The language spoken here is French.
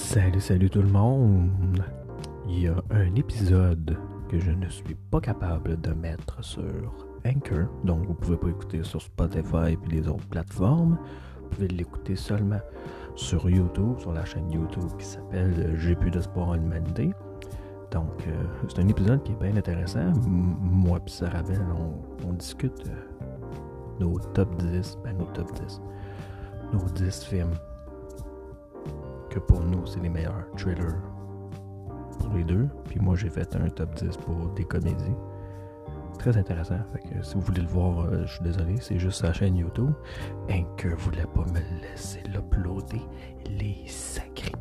Salut tout le monde! Il y a un épisode que je ne suis pas capable de mettre sur Anchor, donc vous pouvez pas écouter sur Spotify et les autres plateformes. Vous pouvez l'écouter seulement sur YouTube, sur la chaîne YouTube qui s'appelle J'ai plus d'espoir en l'humanité. Donc, c'est un épisode qui est bien intéressant. Moi et Sarah Bell, on discute nos top 10, nos 10 films que pour nous, c'est les meilleurs thrillers pour les deux. Puis moi, j'ai fait un top 10 pour des comédies. Très intéressant. Fait que si vous voulez le voir, je suis désolé, c'est juste sur la chaîne YouTube. Anchor voulait pas me laisser l'uploader. Les sacrés